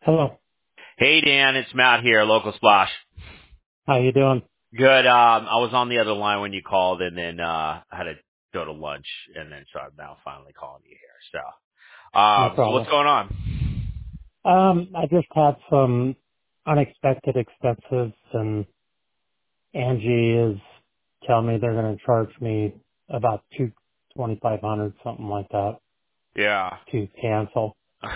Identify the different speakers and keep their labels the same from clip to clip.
Speaker 1: Hello.
Speaker 2: Hey Dan, it's Matt here, Local Splash.
Speaker 1: How you doing?
Speaker 2: Good. I was on the other line when you called, and then I had to go to lunch, and then so I'm now finally calling you here.
Speaker 1: No
Speaker 2: So what's
Speaker 1: problem.
Speaker 2: going on?
Speaker 1: I just had some unexpected expenses, and Angie is telling me they're going to charge me about 2,500, something like that,
Speaker 2: Yeah,
Speaker 1: to cancel,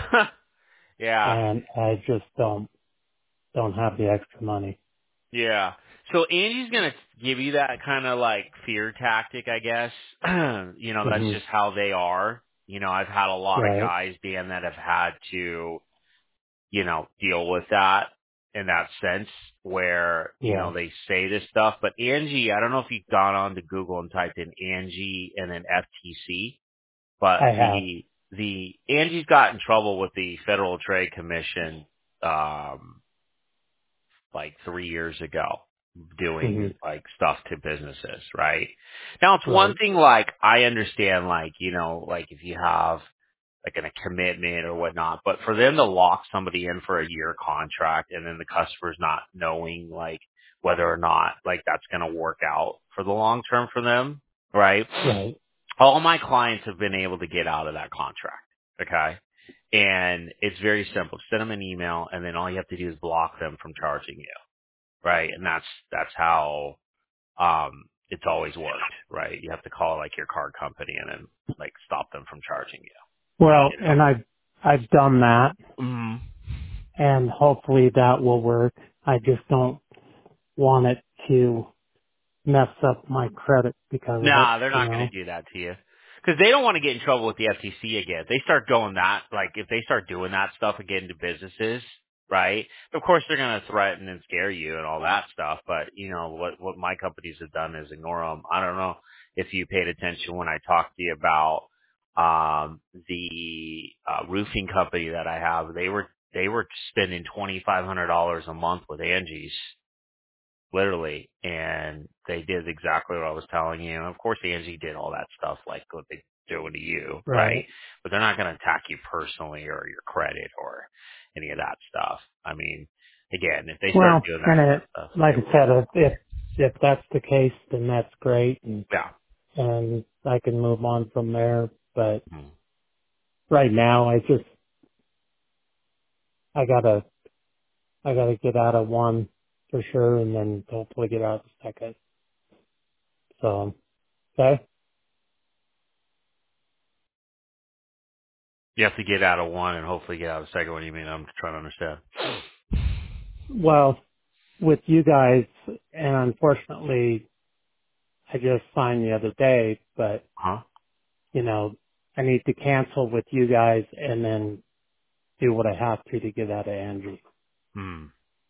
Speaker 2: yeah,
Speaker 1: and I just don't have the extra money.
Speaker 2: yeah. So Angie's gonna give you that kind of like fear tactic, I guess. That's
Speaker 1: Hmm.
Speaker 2: just how they are. I've had a lot of
Speaker 1: Right.
Speaker 2: guys, Dan, that have had to deal with that in that sense where,
Speaker 1: Yeah.
Speaker 2: they say this stuff. But Angie, I don't know if you've gone on to Google and typed in Angie and then FTC, but
Speaker 1: I have.
Speaker 2: the Angie's got in trouble with the Federal Trade Commission, um, like 3 years ago
Speaker 1: Hmm.
Speaker 2: doing like stuff to businesses, right? Now it's one
Speaker 1: Right.
Speaker 2: thing, like I understand, like, like if you have like in a commitment or whatnot. But for them to lock somebody in for a year contract and then the customer's not knowing like whether or not like that's going to work out for the long term for them, right?
Speaker 1: Right.
Speaker 2: All my clients have been able to get out of that contract. Okay. And it's very simple. Send them an email and then all you have to do is block them from charging you. Right. And that's how, it's always worked, right? You have to call like your card company and then like stop them from charging
Speaker 1: Well,
Speaker 2: you,
Speaker 1: and I've done that,
Speaker 2: Mhm.
Speaker 1: and hopefully that will work. I just don't want it to mess up my credit because of it,
Speaker 2: Nah, they're
Speaker 1: you
Speaker 2: not going
Speaker 1: know?
Speaker 2: to do that to you. Because they don't want to get in trouble with the FTC again. If they start going that, like, if they start doing that stuff again to businesses, right? Of course, they're going to threaten and scare you and all that stuff. But, what my companies have done is ignore them. I don't know if you paid attention when I talked to you about, the, roofing company that I have. They were spending $2,500 a month with Angie's, literally, and they did exactly what I was telling you. And of course, Angie did all that stuff like what they doing to you, right?
Speaker 1: Right.
Speaker 2: But they're not going to attack you personally or your credit or any of that stuff. I mean, again, if they start
Speaker 1: Well,
Speaker 2: doing that
Speaker 1: and
Speaker 2: kind of
Speaker 1: it,
Speaker 2: stuff,
Speaker 1: like
Speaker 2: they
Speaker 1: I
Speaker 2: will.
Speaker 1: said, if that's the case, then that's great,
Speaker 2: Yeah.
Speaker 1: and I can move on from there. But
Speaker 2: Mhm.
Speaker 1: right now, I gotta, I gotta get out of one for sure, and then hopefully get out of the second. So, okay.
Speaker 2: You have to get out of one and hopefully get out of the second one. You mean I'm trying to understand.
Speaker 1: Well, with you guys, and unfortunately, I just signed the other day, but
Speaker 2: Huh?
Speaker 1: I need to cancel with you guys and then do what I have to get out of Angie.
Speaker 2: Hmm.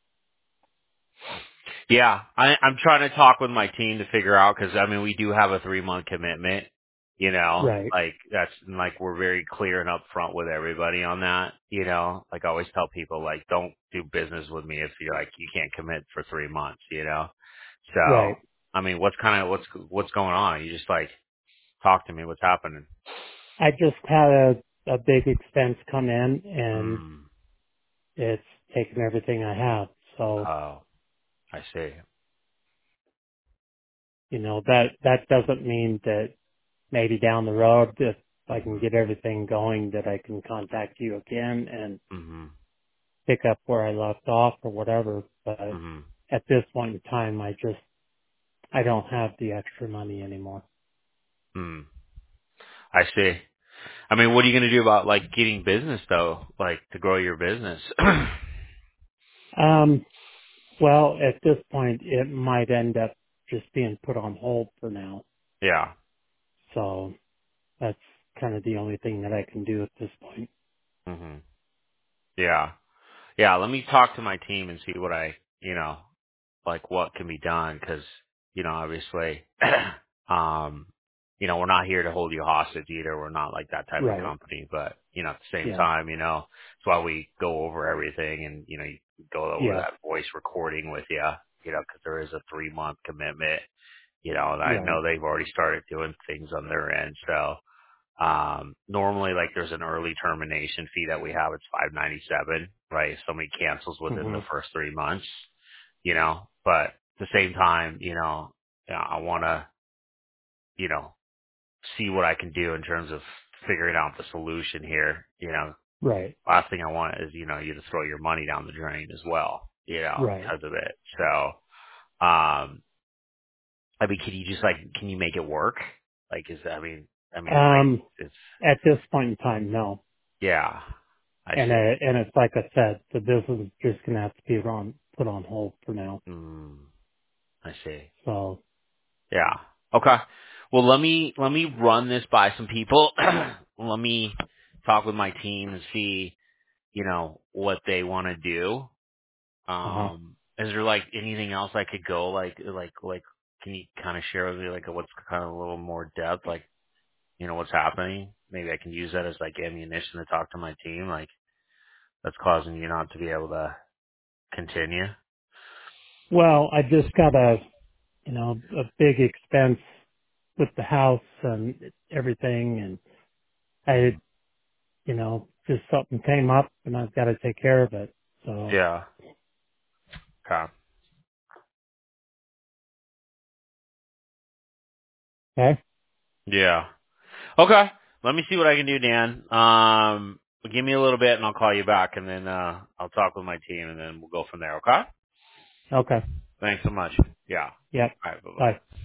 Speaker 2: Yeah, I'm trying to talk with my team to figure out because I mean we do have a 3 month commitment.
Speaker 1: Right.
Speaker 2: Like that's like we're very clear and upfront with everybody on that. Like I always tell people like don't do business with me if you're like you can't commit for 3 months. So
Speaker 1: Right.
Speaker 2: I mean what's going on? You just like talk to me. What's happening?
Speaker 1: I just had a big expense come in and
Speaker 2: Hmm.
Speaker 1: it's taken everything I have. So,
Speaker 2: Oh, I see.
Speaker 1: that doesn't mean that maybe down the road, if I can
Speaker 2: Mhm.
Speaker 1: get everything going, that I can contact you again and
Speaker 2: Mhm.
Speaker 1: pick up where I left off or whatever. But
Speaker 2: Mhm.
Speaker 1: at this point in time, I don't have the extra money anymore.
Speaker 2: Hmm. I see. I mean, what are you going to do about like getting business though, like to grow your business?
Speaker 1: Um, well, at this point, it might end up just being put on hold for now.
Speaker 2: Yeah.
Speaker 1: So that's kind of the only thing that I can do at this point.
Speaker 2: Mhm. Yeah. Yeah. Let me talk to my team and see what like what can be done because, obviously, um, we're not here to hold you hostage either. We're not like that type of
Speaker 1: Right.
Speaker 2: company, but, at the same
Speaker 1: Yeah.
Speaker 2: time, that's why we go over everything and, you go over
Speaker 1: Yeah.
Speaker 2: that voice recording with you, because there is a 3 month commitment, and I
Speaker 1: Right.
Speaker 2: know they've already started doing things on their end. So, Normally, like there's an early termination fee that we have. It's $597, right? If somebody cancels within
Speaker 1: Hmm.
Speaker 2: the first 3 months, but at the same time, I want to, you know, see what I can do in terms of figuring out the solution here.
Speaker 1: Right.
Speaker 2: Last thing I want is, you to throw your money down the drain as well,
Speaker 1: Right.
Speaker 2: because of it. So, I mean, can you make it work? Like, like
Speaker 1: Um,
Speaker 2: it's,
Speaker 1: at this point in time, no.
Speaker 2: yeah, I
Speaker 1: And
Speaker 2: see.
Speaker 1: and it's like I said, the business is just gonna have to be put on hold for now.
Speaker 2: Mm, I see.
Speaker 1: So,
Speaker 2: Yeah. Okay. Well, let me run this by some people. Let me talk with my team and see, what they want to do.
Speaker 1: uh
Speaker 2: Is there like anything else I could go like can you kind of share with me like what's kind of a little more depth, like, what's happening? Maybe I can use that as like ammunition to talk to my team, like that's causing you not to be able to continue.
Speaker 1: well, I just got a big expense with the house and everything, and I,
Speaker 2: Mm.
Speaker 1: just something came up and I've got to take care of it. So,
Speaker 2: Yeah. Okay.
Speaker 1: okay,
Speaker 2: Yeah. Okay. Let me see what I can do, Dan. Give me a little bit and I'll call you back and then I'll talk with my team and then we'll go from there, okay?
Speaker 1: okay,
Speaker 2: Thanks so much. Yeah.
Speaker 1: yep,
Speaker 2: All right, bye bye.
Speaker 1: bye.